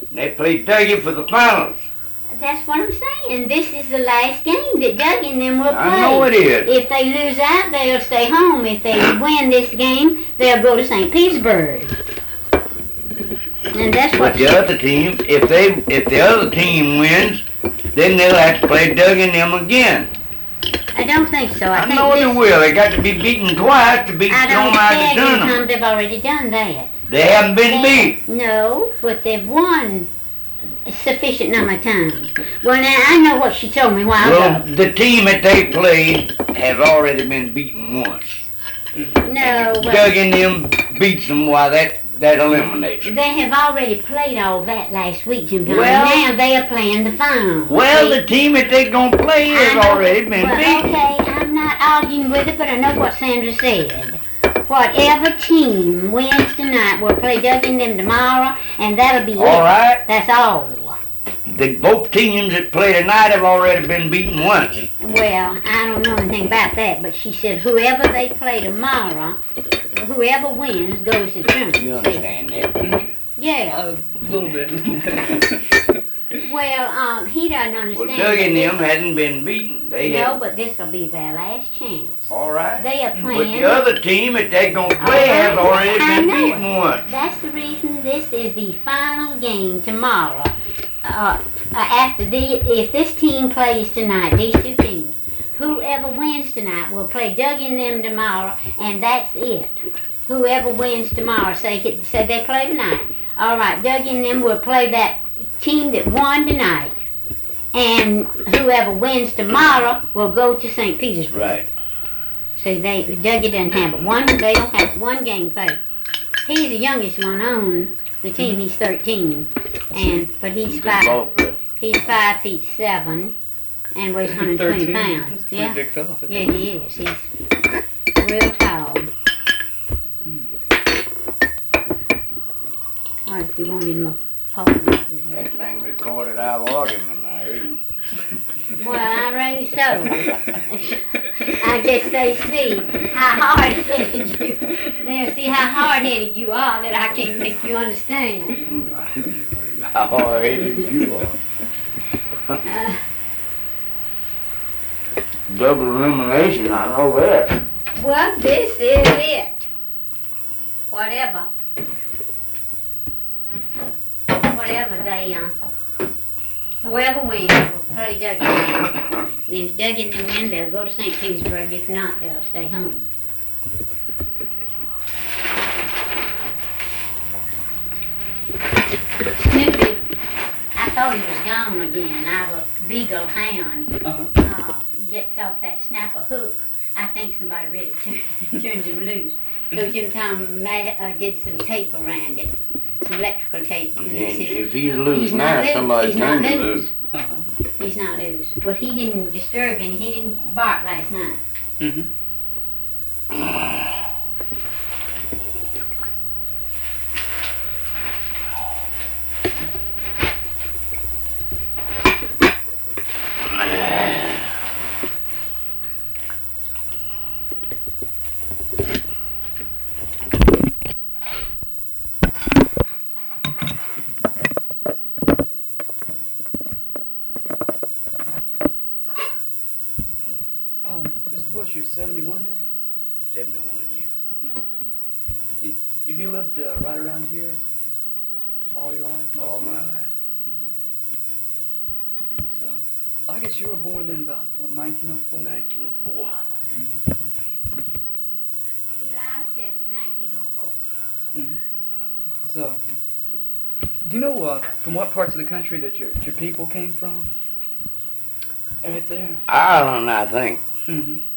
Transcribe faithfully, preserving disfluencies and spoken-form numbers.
And they play Dougie for the finals. That's what I'm saying. This is the last game that Doug and them will play. I know it is. If they lose out, they'll stay home. If they win this game, they'll go to Saint Petersburg. And that's what But the other team, if they, if the other team wins, then they'll have to play Doug and them again. I don't think so. I, I think know this, they will. They got to be beaten twice to beat I them don't out of the think tournament. sometimes they've already done that. They haven't been beat. No, but they've won a sufficient number of times. Well, now, I know what she told me a while Well, ago. the team that they played has already been beaten once. No, well, Doug and them beats them, why that, that eliminates them. they have already played all that last week, Jim Tom. Well- Now they are playing the final. Well, See? the team that they gonna play I has know- already been well, beaten. Okay, I'm not arguing with it, but I know what Sandra said. Whatever team wins tonight will play Doug and them tomorrow, and that'll be All it. right. That's all. The, both teams that play tonight have already been beaten once. Well, I don't know anything about that, but she said whoever they play tomorrow, whoever wins goes to the tournament. You See? understand that, don't you? Yeah. A little bit. Well, um, he doesn't Well, understand. Doug and that them hadn't been beaten. They this- No, had. but this will be their last chance. All right. They are But playing. the other team that they gonna play All has right, already I been know beaten it. once. That's the reason this is the final game tomorrow. Uh, uh, after the, if this team plays tonight, these two teams, whoever wins tonight will play Doug and them tomorrow, and that's it. Whoever wins tomorrow, say say they play tonight. All right, Doug and them will play that team that won tonight, and whoever wins tomorrow will go to Saint Petersburg. Right. See, they Dougie doesn't have it. One, they don't have one game played. He's the youngest one on the team. He's thirteen, and but he's Good ball five. player. He's five feet seven, and weighs one hundred twenty pounds. That's a pretty Yeah, big fella. yeah, he is. He's real tall. All right, if you want him to hold him. That thing recorded our argument, I heard. Well, I reckon so. I guess they see how hard-headed you. They'll see how hard-headed you are that I can't make you understand. How hard-headed you are. Uh, Double elimination, I know that. well, this is it. Whatever. Whatever they, uh, whoever wins will play Doug and them. If Doug and them win, they'll go to Saint Petersburg. If not, they'll stay home. Snoopy, I thought he was gone again. Our beagle hound Uh-huh. uh, gets off that snapper hook. I think somebody really tur- turns him loose. So Jim Tom ma- uh, did some tape around it, some electrical tape. And And he says, if he's loose He's not now, loose. somebody He's not turned him loose. loose. Uh-huh. he's not loose. But he didn't disturb any. He didn't bark last night. Mm-hmm. Oh, Mister Bush, you're seventy-one now? seventy-one years. Have you lived uh, right around here all your life? most All of your my life? life. So, I guess you were born in about, what, nineteen oh four? nineteen oh four. July seventh, nineteen oh four. Mm-hmm. So, do you know uh, from what parts of the country that your, your people came from? Right there. Ireland, I think. Mm-hmm.